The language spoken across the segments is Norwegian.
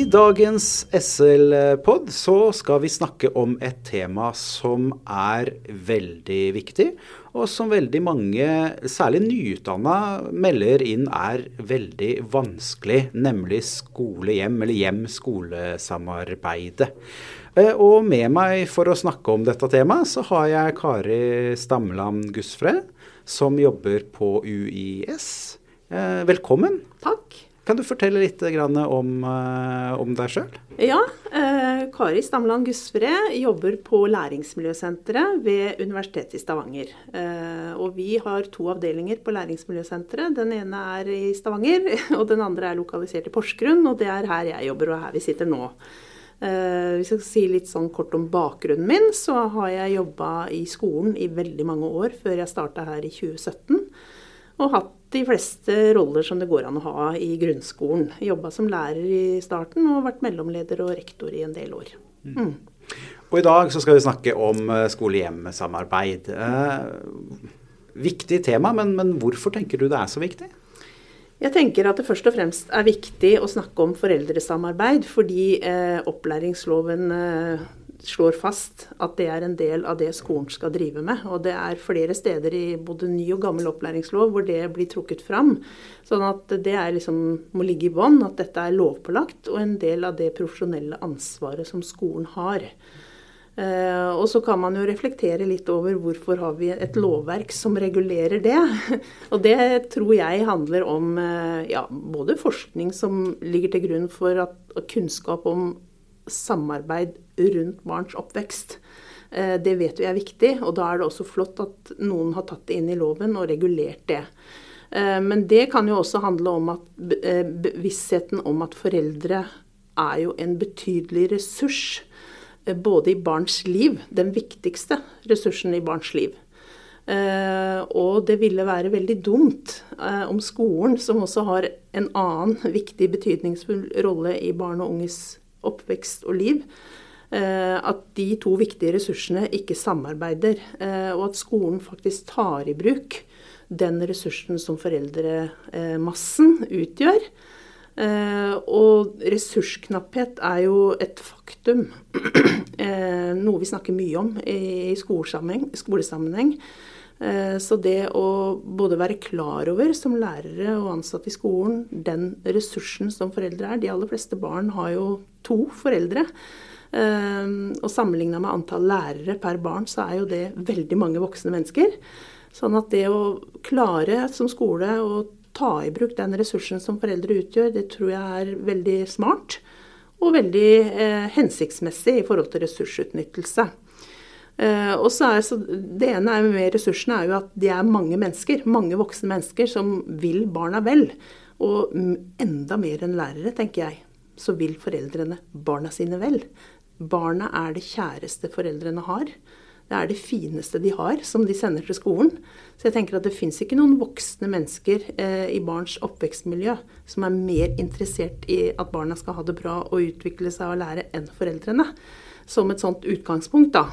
dagens SL-podd så skal vi snakke om et tema som er veldig viktig, og som veldig mange, særlig nyutdannede, melder inn er veldig vanskelig, nemlig skole-hjem eller hjem-skolesamarbeidet. Og med meg for å snakke om dette temaet så har jeg Kari Stamland Gusfred, som jobber på UiS. Velkommen. Takk. Kan du fortelle litt om deg selv? Ja, Kari Stamland Gusfred jobber på Læringsmiljøsenteret ved Universitetet i Stavanger. Og vi har 2 avdelinger på Læringsmiljøsenteret. Den ene er i Stavanger, og den andre er lokalisert i Porsgrunn, og det er her jeg jobber og her vi sitter nå. Hvis jeg skal si litt sånn kort om bakgrunnen min, så har jeg jobbet i skolen i veldig mange år før jeg startet her i 2017. Og hatt de fleste roller som det går an å ha i grunnskolen. Jobbet som lærer i starten og vært mellomleder og rektor i en del år. Og i dag så skal vi snakke om skole-hjem-samarbeid. Viktig tema, men hvorfor tenker du det er så viktig? Jeg tenker at det først og fremst er viktig å snakke om foreldresamarbeid, fordi opplæringsloven slår fast at det er en del av det skolen skal drive med. Og det er flere steder i både ny og gammel opplæringslov hvor det blir trukket fram. Sånn at det er må ligge i bånd at dette er lovpålagt og en del av det profesjonelle ansvaret som skolen har. Og så kan man jo reflektere litt over hvorfor har vi et lovverk som regulerer det. Og det tror jeg handler om både forskning som ligger til grunn for kunnskap om samarbeid rundt barns oppvekst. Det vet vi er viktig, og da er det også flott at noen har tatt det inn i loven og regulert det. Men det kan jo også handle om at bevisstheten om at foreldre er jo en betydelig ressurs, både i barns liv, den viktigste ressursen i barns liv. Og det ville være veldig dumt om skolen, som også har en annen viktig betydningsfull rolle i barn og unges oppvekst og liv, at de 2 viktige ressursene ikke samarbeider, og at skolen faktisk tar i bruk den ressursen som foreldremassen utgjør. Og ressursknapphet er jo et faktum, noe vi snakker mye om i skolesammenheng. Så det å både være klar over som lærere og ansatte i skolen, den ressursen som foreldre er. De aller fleste barn har jo 2 foreldre. Og sammenlignet med antall lærere per barn, så er jo det veldig mange voksne mennesker. Sånn at det å klare som skole å ta i bruk den ressursen som foreldre utgjør, det tror jeg er veldig smart og veldig hensiktsmessig i forhold til ressursutnyttelse. Og så det ene med ressursene er jo at det er mange mennesker, mange voksne mennesker som vil barna vel. Og enda mer enn lærere, tenker jeg, så vil foreldrene barna sine vel. Barna er det kjæreste foreldrene har. Det er det fineste de har, som de sender til skolen. Så jeg tenker at det finnes ikke noen voksne mennesker i barns oppvekstmiljø som er mer interessert i at barna skal ha det bra og utvikle seg og lære enn foreldrene. Som et sånt utgangspunkt da.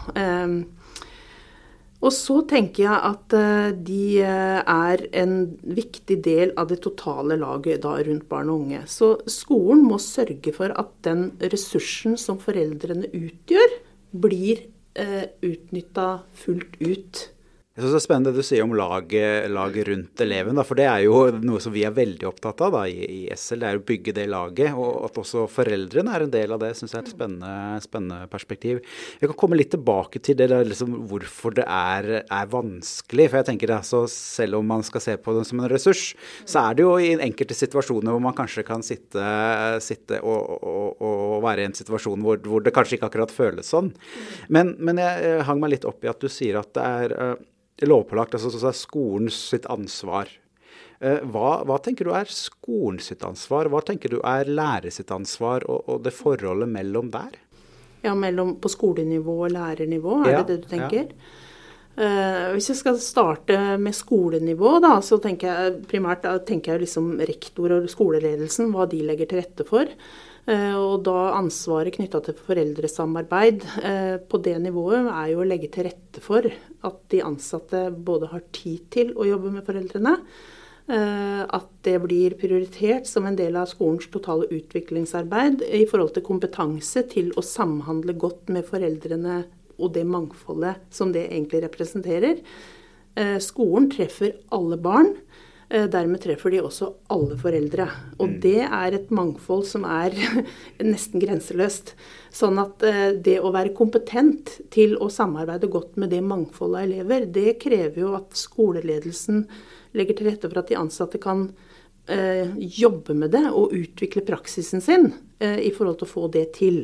Og så tenker jeg at de er en viktig del av det totale laget da rundt barn og unge. Så skolen må sørge for at den ressursen som foreldrene utgjør, blir utnyttet fullt ut. Jeg synes det er spennende det du sier om laget rundt eleven, da, for det er jo noe som vi er veldig opptatt av da, i SL, det er å bygge det laget, og at også foreldrene er en del av det, synes jeg er et spennende perspektiv. Jeg kan komme litt tilbake til det, hvorfor det er vanskelig, for jeg tenker altså, selv om man skal se på det som en ressurs, så er det jo i enkelte situasjoner hvor man kanskje kan sitte og være i en situasjon hvor det kanskje ikke akkurat føles sånn. Men jeg hang meg litt opp i at du sier at det er lovpålagt, altså så er skolens sitt ansvar. Hva tenker du er skolens sitt ansvar? Hva tenker du er lærers sitt ansvar og det forholdet mellom der? Ja, på skolenivå og lærernivå, er det du tenker? Ja. Hvis jeg skal starte med skolenivå da, så tenker jeg primært liksom rektor og skoleledelsen, hva de legger til rette for. Og da ansvaret knyttet til foreldresamarbeid på det nivået er jo å legge til rette for at de ansatte både har tid til å jobbe med foreldrene, At det blir prioritert som en del av skolens totale utviklingsarbeid i forhold til kompetanse til å samhandle godt med foreldrene og det mangfoldet som det egentlig representerer. Skolen treffer alle barn. Dermed treffer de også alle foreldre. Og det et mangfold som nesten grenseløst. Sånn at det å være kompetent til å samarbeide godt med det mangfoldet av elever, det krever jo at skoleledelsen legger til rette for at de ansatte kan jobbe med det og utvikle praksisen sin i forhold til å få det til.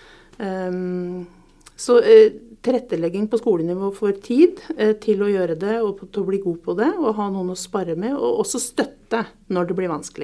Så tilrettelegging på skolenivå for tid til å gjøre det og til å bli god på det og ha noen å spare med, og også støtte når det blir vanskelig.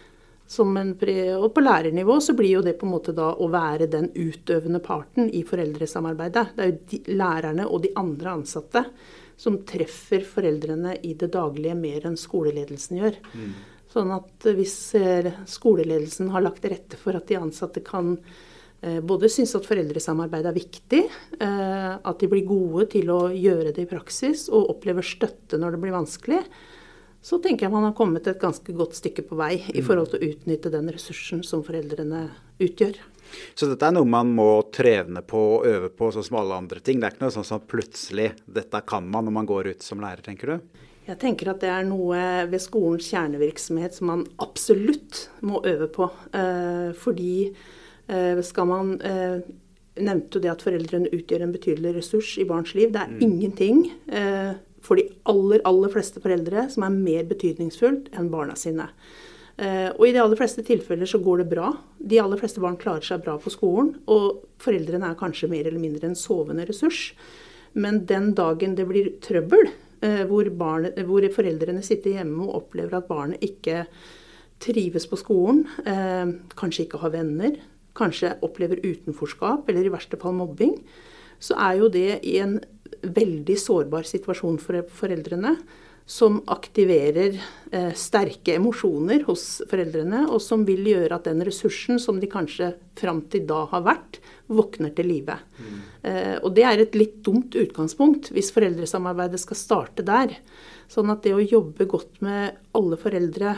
Og på lærernivå så blir jo det på en måte da å være den utøvende parten i foreldresamarbeidet. Det jo lærerne og de andre ansatte som treffer foreldrene i det daglige mer enn skoleledelsen gjør. Sånn at hvis skoleledelsen har lagt til rette for at de ansatte kan både synes at foreldresamarbeid viktig, at de blir gode til å gjøre det i praksis og opplever støtte når det blir vanskelig, så tenker jeg man har kommet et ganske godt stykke på vei i forhold til å utnytte den ressursen som foreldrene utgjør. Så dette noe man må trene på og øve på sånn som alle andre ting? Det ikke noe sånn som plutselig dette kan man når man går ut som lærer, tenker du? Jeg tenker at det noe ved skolens kjernevirksomhet som man absolutt må øve på, fordi skal man nevnte jo det at foreldrene utgjør en betydelig ressurs i barns liv. Det ingenting for de aller fleste foreldre som mer betydningsfullt enn barna sine. Og i de aller fleste tilfeller så går det bra. De aller fleste barn klarer seg bra på skolen, og foreldrene kanskje mer eller mindre en sovende ressurs. Men den dagen det blir trøbbel, hvor foreldrene sitter hjemme og opplever at barnet ikke trives på skolen, kanskje ikke har venner, kanskje opplever utenforskap, eller i verste fall mobbing, så jo det i en veldig sårbar situasjon for foreldrene, som aktiverer sterke emosjoner hos foreldrene, og som vil gjøre at den ressursen som de kanskje frem til da har vært, våkner til live. Og det et litt dumt utgangspunkt hvis foreldresamarbeidet skal starte der. Sånn at det å jobbe godt med alle foreldre,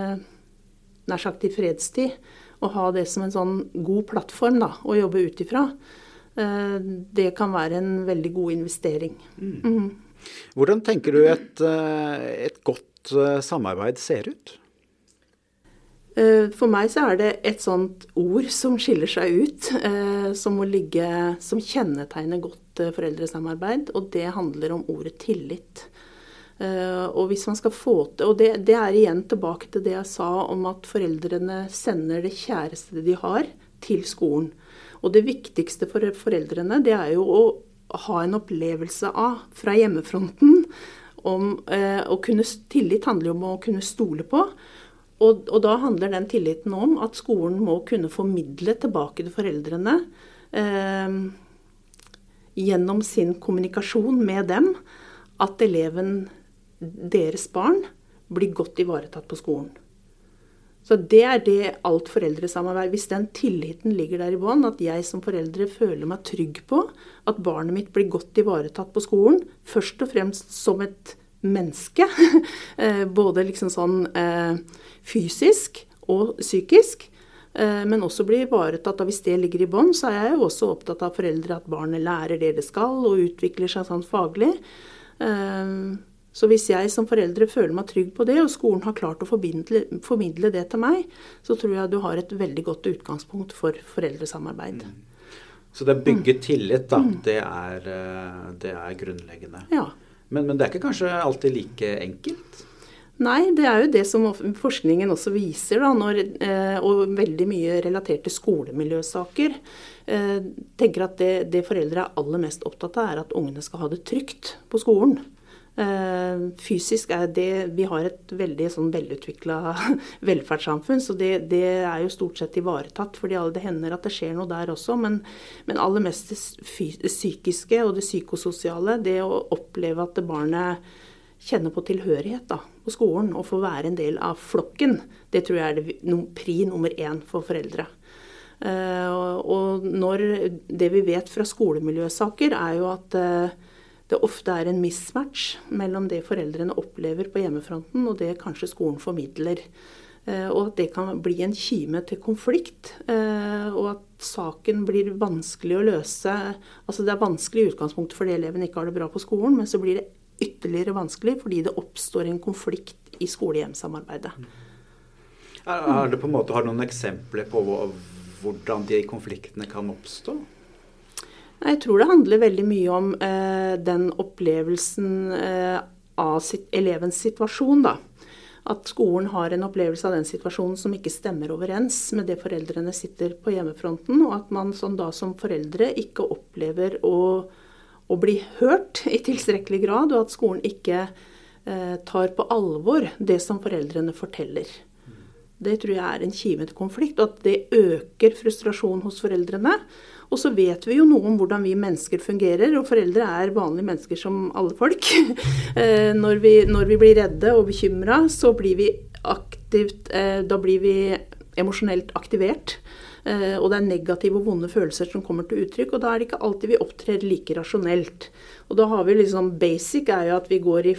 nær sagt i fredstid, og ha det som en sånn god plattform da, å jobbe ut ifra, det kan være en veldig god investering. Hvordan tenker du et godt samarbeid ser ut? For meg så det et sånt ord som skiller seg ut, som kjennetegner godt foreldresamarbeid, og det handler om ordet tillit. Og hvis man skal få til, og det igjen tilbake til det jeg sa om at foreldrene sender det kjæreste de har til skolen. Og det viktigste for foreldrene, det jo å ha en opplevelse av fra hjemmefronten tillit handler jo om å kunne stole på. Og da handler den tilliten om at skolen må kunne formidle tilbake til foreldrene gjennom sin kommunikasjon med dem at eleven, deres barn, blir godt ivaretatt på skolen. Så det det alt foreldresamarbeid. Hvis den tilliten ligger der i bånn, at jeg som foreldre føler meg trygg på at barnet mitt blir godt ivaretatt på skolen, først og fremst som et menneske, både liksom sånn fysisk og psykisk, men også blir ivaretatt. Og hvis det ligger i bånn, så jeg jo også opptatt av foreldre at barnet lærer det skal og utvikler seg sånn faglig. Så hvis jeg som foreldre føler meg trygg på det, og skolen har klart å formidle det til meg, så tror jeg du har et veldig godt utgangspunkt for foreldresamarbeid. Så det bygge tillit da, det grunnleggende. Ja. Men det ikke kanskje alltid like enkelt? Nei, det jo det som forskningen også viser, da, og veldig mye relatert til skolemiljøsaker. Tenker at det foreldre aller mest opptatt av at ungene skal ha det trygt på skolen. Fysisk det, vi har et veldig sånn velutviklet velferdssamfunn, så det jo stort sett ivaretatt, fordi det hender at det skjer noe der også, men aller mest det psykiske og det psykososiale, det å oppleve at barnet kjenner på tilhørighet da, på skolen, og få være en del av flokken, det tror jeg det pri nummer 1 for foreldre. Og når det vi vet fra skolemiljøsaker jo at det ofte er en mismatch mellom det foreldrene opplever på hjemmefronten og det kanskje skolen formidler. Og at det kan bli en kime til konflikt, og at saken blir vanskelig å løse. Altså det er vanskelig i utgangspunktet fordi eleven ikke har det bra på skolen, men så blir det ytterligere vanskelig fordi det oppstår en konflikt i skole-hjem-samarbeidet. Har du på en måte noen eksempler på hvordan de konfliktene kan oppstå? Jeg tror det handler veldig mye om den opplevelsen av elevens situasjon, da. At skolen har en opplevelse av den situasjonen som ikke stemmer overens med det foreldrene sitter på hjemmefronten, og at man som foreldre ikke opplever å bli hørt i tilstrekkelig grad, og at skolen ikke tar på alvor det som foreldrene forteller. Det tror jeg er en kime til konflikt, og at det øker frustrasjon hos foreldrene. Og så vet vi jo noe om hvordan vi mennesker fungerer, og foreldre er vanlige mennesker som alle folk. Når vi blir redde og bekymret, så blir vi da blir vi emosjonelt aktivert. Og det er negative og vonde følelser som kommer til uttrykk, og da er det ikke alltid vi opptrer like rasjonelt. Og da har vi basic er jo at vi går i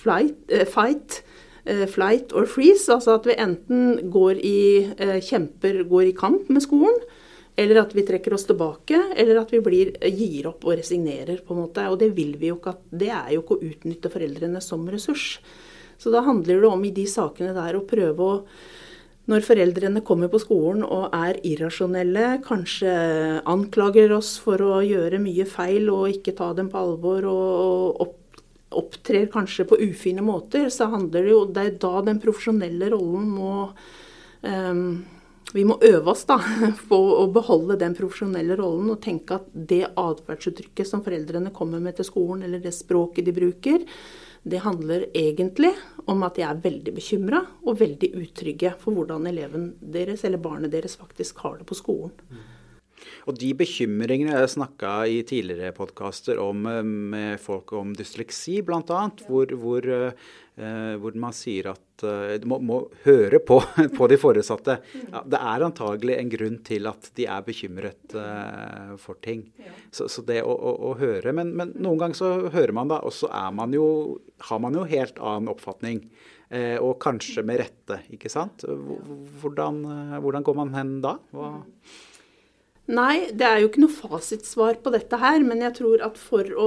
flight or freeze, altså at vi enten går i kamp med skolen, eller at vi trekker oss tilbake, eller at vi gir opp og resignerer på en måte. Og det vil vi jo ikke, det er jo ikke å utnytte foreldrene som ressurs. Så da handler det om i de sakene der å prøve å, når foreldrene kommer på skolen og er irrasjonelle, kanskje anklager oss for å gjøre mye feil og ikke ta dem på alvor og opptrer kanskje på ufine måter, så handler det jo, det er da den profesjonelle rollen vi må øve oss da, på å beholde den profesjonelle rollen og tenke at det adferdsuttrykket som foreldrene kommer med til skolen, eller det språket de bruker, det handler egentlig om at de er veldig bekymret og veldig utrygge for hvordan eleven deres eller barnet deres faktisk har det på skolen. Og de bekymringene jeg snakket i tidligere podcaster om med folk om dysleksi blant annet, hvor man sier at du må høre på de foresatte. Ja, det er antagelig en grunn til at de er bekymret for ting. Så det å høre, men noen ganger så hører man da, og så har man jo helt annen oppfatning. Og kanskje med rette, ikke sant? Hvordan går man hen da? Nei, det er jo ikke noe fasitsvar på dette her, men jeg tror at for å,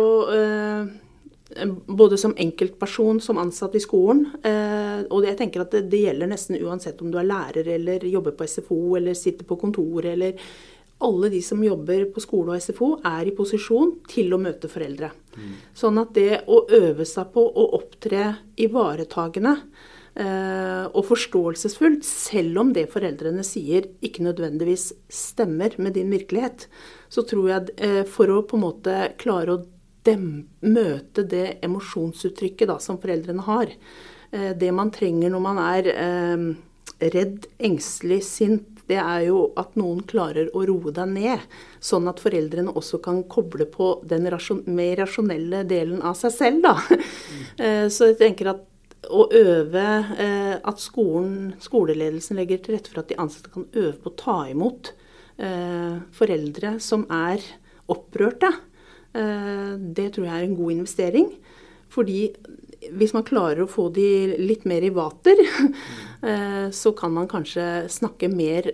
både som enkeltperson, som ansatt i skolen, og jeg tenker at det gjelder nesten uansett om du er lærer eller jobber på SFO eller sitter på kontor, eller alle de som jobber på skole og SFO er i posisjon til å møte foreldre. Sånn at det å øve seg på å opptre ivaretagende, og forståelsesfullt, selv om det foreldrene sier ikke nødvendigvis stemmer med din virkelighet, så tror jeg for å på en måte klare å møte det emosjonsuttrykket da, som foreldrene har, det man trenger når man er redd, engstelig, sint, det er jo at noen klarer å roe deg ned, sånn at foreldrene også kan koble på den mer rasjonelle delen av seg selv da. Så jeg tenker at å øve at skoleledelsen legger til rette for at de ansatte kan øve på å ta imot foreldre som er opprørte. Det tror jeg er en god investering, fordi hvis man klarer å få de litt mer i vater, så kan man kanskje snakke mer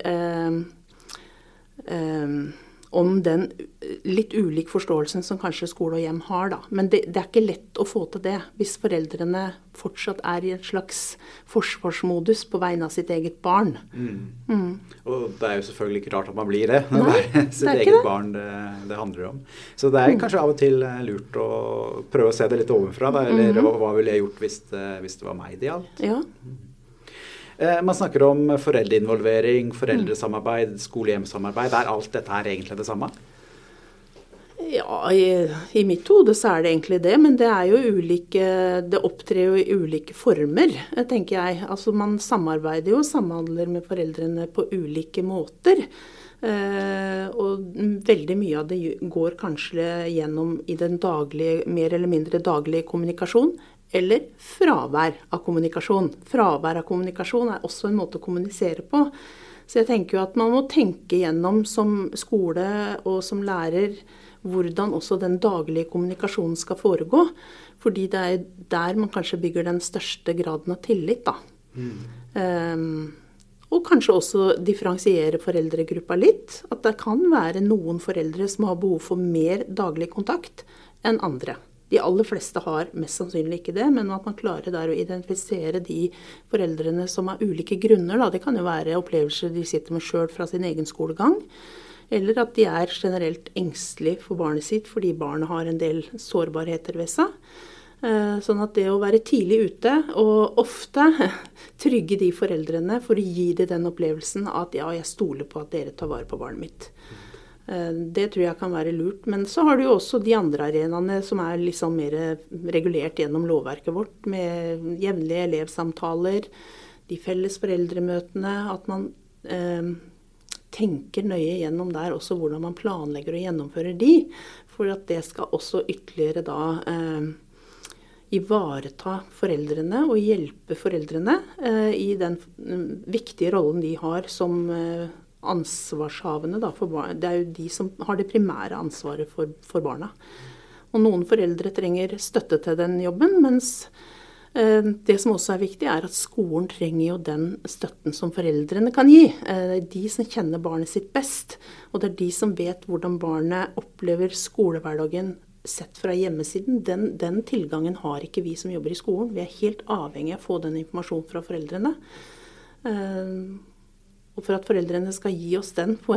om den litt ulik forståelsen som kanskje skole og hjem har da. Men det er ikke lett å få til det hvis foreldrene fortsatt er i en slags forsvarsmodus på vegne av sitt eget barn. Og det er jo selvfølgelig ikke rart at man blir det. Nei, det er sitt eget barn det handler om. Så det er kanskje av og til lurt å prøve å se det litt ovenfra, da, eller hva ville jeg gjort hvis det var meg det gjaldt? Ja. Man snakker om foreldreinvolvering, foreldresamarbeid, skole-hjem-samarbeid. Er alt dette her egentlig det samme? Ja, i mitt hode så er det egentlig det, men det er jo det opptrer jo i ulike former, tenker jeg. Altså man samarbeider jo og samhandler med foreldrene på ulike måter. Og veldig mye av det går kanskje gjennom i den daglige, mer eller mindre daglige kommunikasjon, eller fravær av kommunikasjon. Fravær av kommunikasjon er også en måte å kommunisere på. Så jeg tenker jo at man må tenke gjennom som skole og som lærer hvordan også den daglige kommunikasjonen skal foregå. Fordi det der man kanskje bygger den største graden av tillit, da. Og kanskje også differensiere foreldregruppa litt. At det kan være noen foreldre som har behov for mer daglig kontakt enn andre. De aller fleste har mest sannsynlig ikke det, men at man klarer der å identifisere de foreldrene som av ulike grunner, da. Det kan jo være opplevelser de sitter med selv fra sin egen skolegang, eller at de er generelt engstelige for barnet sitt fordi barnet har en del sårbarheter ved seg. Sånn at det å være tidlig ute og ofte trygge de foreldrene for å gi dem den opplevelsen at ja, jeg stoler på at dere tar vare på barnet mitt. Det tror jeg kan være lurt. Men så har du jo også de andre arenaene som er liksom mer regulert gjennom lovverket vårt, med jevnlige elevsamtaler, de felles foreldremøtene, at man tenker nøye gjennom der også hvordan man planlegger og gjennomfører de, for at det skal også ytterligere da ivareta foreldrene og hjelpe foreldrene i den viktige rollen de har som ansvarshavende da, for barn. Det er jo de som har det primære ansvaret for barna. Og noen foreldre trenger støtte til den jobben, mens det som også er viktig er at skolen trenger jo den støtten som foreldrene kan gi. Det er de som kjenner barnet sitt best, og det er de som vet hvordan barnet opplever skolehverdagen sett fra hjemmesiden. Den tilgangen har ikke vi som jobber i skolen. Vi er helt avhengig av å få den informasjonen fra foreldrene. Og for at foreldrene skal gi oss den på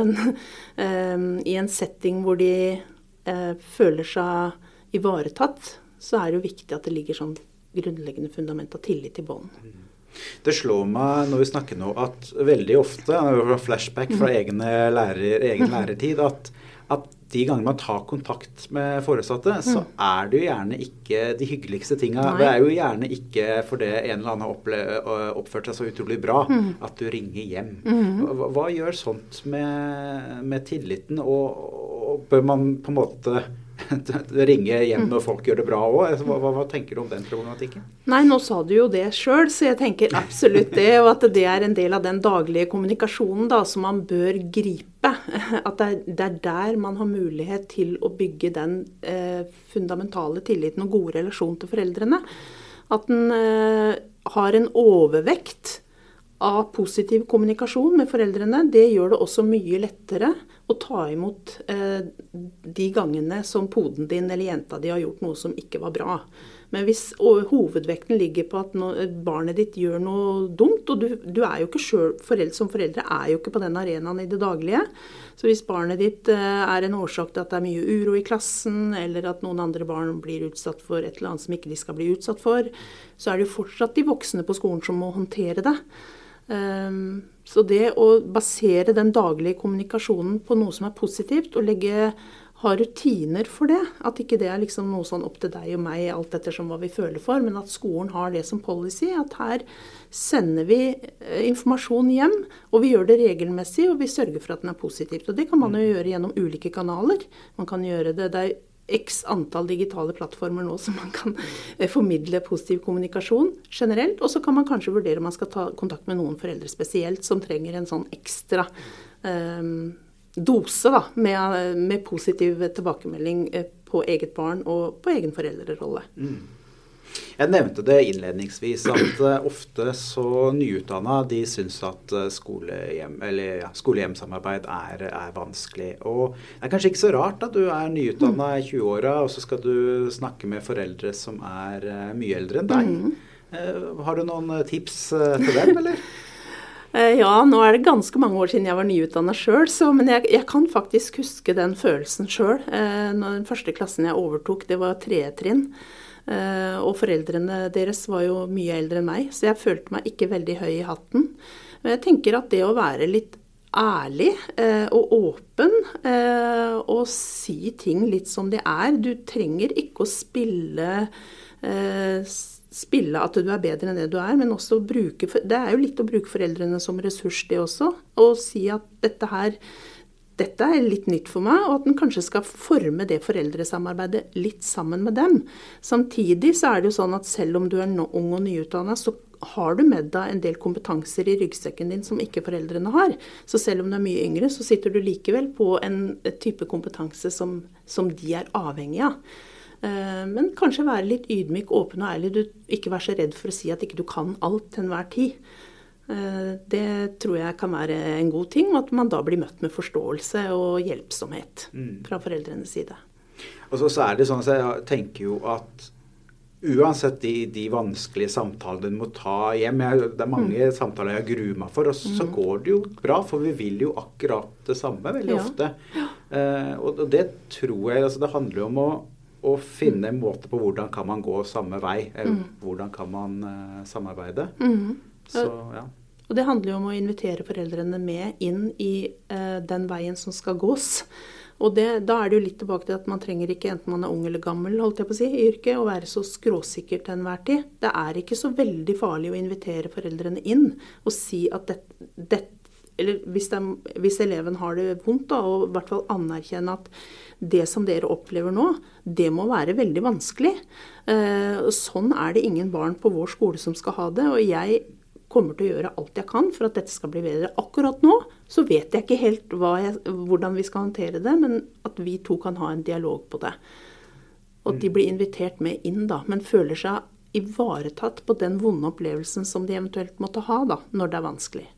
i en setting hvor de føler seg ivaretatt, så er det jo viktig at det ligger sånn grunnleggende fundament av tillit i bånd. Det slår meg når vi snakker nå at veldig ofte, flashback fra egen lærertid, at de ganger man tar kontakt med foresatte, så er det jo gjerne ikke de hyggeligste tingene. Det er jo gjerne ikke fordi en eller annen har oppført seg så utrolig bra at du ringer hjem. Hva gjør sånt med tilliten, og bør man på en måte ringe hjem når folk gjør det bra også? Hva tenker du om den problematikken? Nei, nå sa du jo det selv, så jeg tenker absolutt det, og at det er en del av den daglige kommunikasjonen da, som man bør gripe. At det er der man har mulighet til å bygge den fundamentale tilliten og gode relasjon til foreldrene. At den har en overvekt av positiv kommunikasjon med foreldrene, det gjør det også mye lettere å ta imot de gangene som poden din eller jenta di har gjort noe som ikke var bra. Men hvis hovedvekten ligger på at barnet ditt gjør noe dumt, og du er jo ikke selv, som foreldre er jo ikke på den arenaen i det daglige, så hvis barnet ditt er en årsak til at det er mye uro i klassen, eller at noen andre barn blir utsatt for et eller annet som ikke de skal bli utsatt for, så er det jo fortsatt de voksne på skolen som må håndtere det. Så det å basere den daglige kommunikasjonen på noe som er positivt, og ha rutiner for det, at ikke det er liksom noe sånn opp til deg og meg, alt ettersom hva vi føler for, men at skolen har det som policy, at her sender vi informasjon hjem, og vi gjør det regelmessig, og vi sørger for at den er positivt. Og det kan man jo gjøre gjennom ulike kanaler. Man kan gjøre det x antall digitale plattformer nå som man kan formidle positiv kommunikasjon generelt, og så kan man kanskje vurdere om man skal ta kontakt med noen foreldre spesielt som trenger en sånn ekstra dose da, med positiv tilbakemelding på eget barn og på egen foreldrerolle. Jeg nevnte det innledningsvis at ofte så nyutdannet de synes at skole-hjem-samarbeid er vanskelig. Og det er kanskje ikke så rart at du er nyutdannet i 20-åra, og så skal du snakke med foreldre som er mye eldre enn deg. Har du noen tips til dem, eller? Ja, nå er det ganske mange år siden jeg var nyutdannet selv, men jeg kan faktisk huske den følelsen selv. Når den første klassen jeg overtok, det var 3. trinn. Og foreldrene deres var jo mye eldre enn meg, så jeg følte meg ikke veldig høy i hatten. Men jeg tenker at det å være litt ærlig og åpen og si ting litt som det er, du trenger ikke å spille at du er bedre enn det du er, men også det er jo litt å bruke foreldrene som ressurs det også, og si at dette er litt nytt for meg, og at den kanskje skal forme det foreldresamarbeidet litt sammen med dem. Samtidig så er det jo sånn at selv om du er ung og nyutdannet, så har du med deg en del kompetanser i ryggsekken din som ikke foreldrene har. Så selv om du er mye yngre, så sitter du likevel på en type kompetanse som de er avhengig av. Men kanskje være litt ydmyk, åpen og ærlig. Du ikke være så redd for å si at ikke du kan alt til enhver tid. Det tror jeg kan være en god ting, at man da blir møtt med forståelse og hjelpsomhet fra foreldrenes side. Og så er det sånn at jeg tenker jo at uansett de vanskelige samtalene du må ta hjem, det er mange samtaler jeg gruer meg for, og så går det jo bra, for vi vil jo akkurat det samme veldig ofte. Og det tror jeg, altså det handler jo om å finne en måte på hvordan kan man gå samme vei, hvordan kan man samarbeide. Så, ja. Og det handler jo om å invitere foreldrene med inn i den veien som skal gås. Og da er det jo litt tilbake til at man trenger ikke, enten man er ung eller gammel, holdt jeg på å si, i yrket, å være så skråsikker til enhver tid. Det er ikke så veldig farlig å invitere foreldrene inn og si at eller hvis eleven har det vondt, da, og i hvert fall anerkjenne at det som dere opplever nå, det må være veldig vanskelig. Sånn er det ingen barn på vår skole som skal ha det, og jeg kommer til å gjøre alt jeg kan for at dette skal bli bedre. Akkurat nå så vet jeg ikke helt hvordan vi skal håndtere det, men at vi to kan ha en dialog på det. Og de blir invitert med inn da, men føler seg ivaretatt på den vonde opplevelsen som de eventuelt måtte ha da, når det er vanskelig.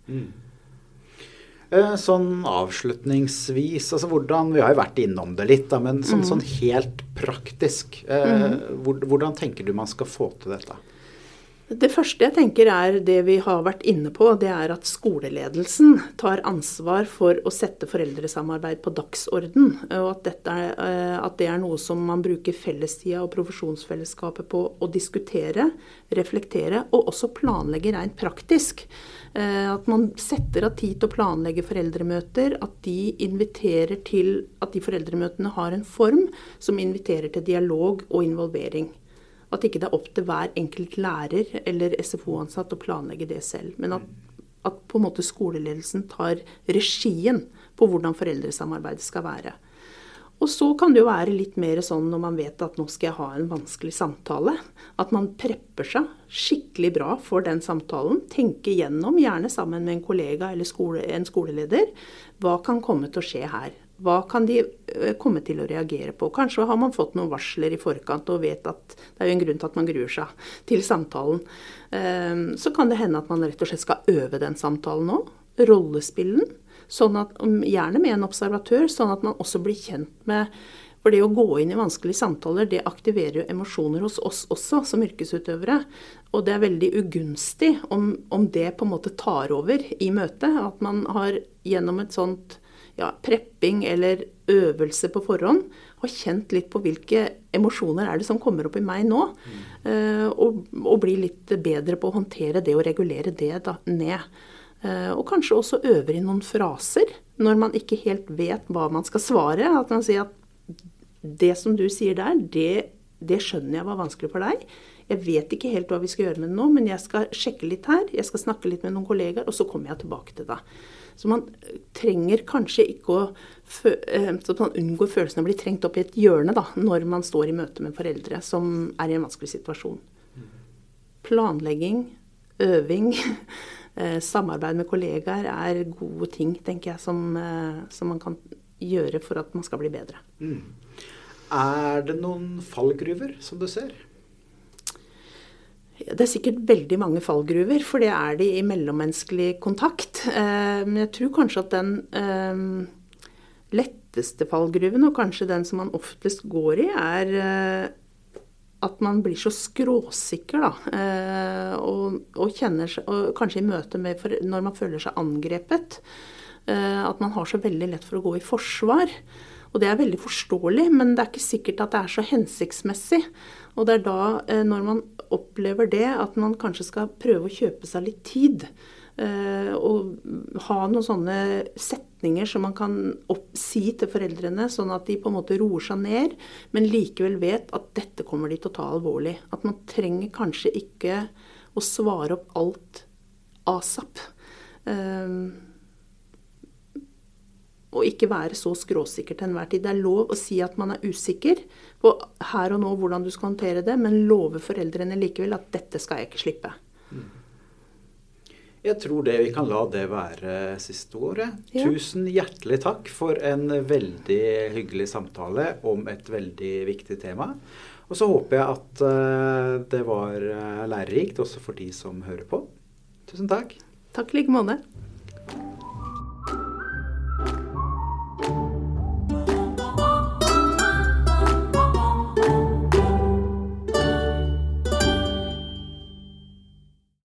Sånn avslutningsvis, altså vi har jo vært innom det litt da, men sånn helt praktisk, hvordan tenker du man skal få til dette? Det første jeg tenker er det vi har vært inne på, det er at skoleledelsen tar ansvar for å sette foreldresamarbeid på dagsorden, og at det er noe som man bruker fellestida og profesjonsfellesskapet på å diskutere, reflektere og også planlegge rent praktisk. At man setter av tid til å planlegge foreldremøter, at de inviterer til at de foreldremøtene har en form som inviterer til dialog og involvering. At ikke det er opp til hver enkelt lærer eller SFO-ansatt å planlegge det selv, men at på en måte skoleledelsen tar regien på hvordan foreldresamarbeidet skal være. Og så kan det jo være litt mer sånn når man vet at nå skal jeg ha en vanskelig samtale, at man prepper seg skikkelig bra for den samtalen, tenker gjennom, gjerne sammen med en kollega eller en skoleleder, hva kan komme til å skje her? Hva kan de komme til å reagere på? Kanskje har man fått noen varsler i forkant og vet at det er jo en grunn til at man gruer seg til samtalen. Så kan det hende at man rett og slett skal øve den samtalen nå, rollespillen, sånn at, gjerne med en observatør, sånn at man også blir kjent med, for det å gå inn i vanskelige samtaler, det aktiverer jo emosjoner hos oss også som yrkesutøvere, og det er veldig ugunstig om det på en måte tar over i møtet, at man har gjennom et sånt prepping eller øvelse på forhånd, har kjent litt på hvilke emosjoner er det som kommer opp i meg nå, og bli litt bedre på å håndtere det og regulere det da, ned. Og kanskje også øver i noen fraser, når man ikke helt vet hva man skal svare, at man sier at det som du sier der, det skjønner jeg var vanskelig for deg. Jeg vet ikke helt hva vi skal gjøre med det nå, men jeg skal sjekke litt her, jeg skal snakke litt med noen kollegaer, og så kommer jeg tilbake til det. Så man trenger kanskje ikke så man unngår følelsen av å bli trengt opp i et hjørne da, når man står i møte med foreldre som er i en vanskelig situasjon. Planlegging, øving, samarbeid med kollegaer er gode ting, tenker jeg, som man kan gjøre for at man skal bli bedre. Er det noen fallgruver som du ser? Det er sikkert veldig mange fallgruver, for det er det i mellommenneskelig kontakt. Men jeg tror kanskje at den letteste fallgruven, og kanskje den som man oftest går i, er at man blir så skråsikker, da, og kjenner seg, og kanskje i møte med, når man føler seg angrepet, at man har så veldig lett for å gå i forsvar. Og det er veldig forståelig, men det er ikke sikkert at det er så hensiktsmessig. Og det er da, når man opplever det, at man kanskje skal prøve å kjøpe seg litt tid, og ha noen sånne setninger som man kan si til foreldrene, sånn at de på en måte roer seg ned, men likevel vet at dette kommer de til å ta alvorlig. At man trenger kanskje ikke å svare opp alt asap. Og ikke være så skråsikker til enhver tid. Det er lov å si at man er usikker på her og nå hvordan du skal håndtere det, men love foreldrene likevel at dette skal jeg ikke slippe. Jeg tror vi kan la det være siste ordet. Ja. Tusen hjertelig takk for en veldig hyggelig samtale om et veldig viktig tema. Og så håper jeg at det var lærerikt også for de som hører på. Tusen takk. Takk like måte.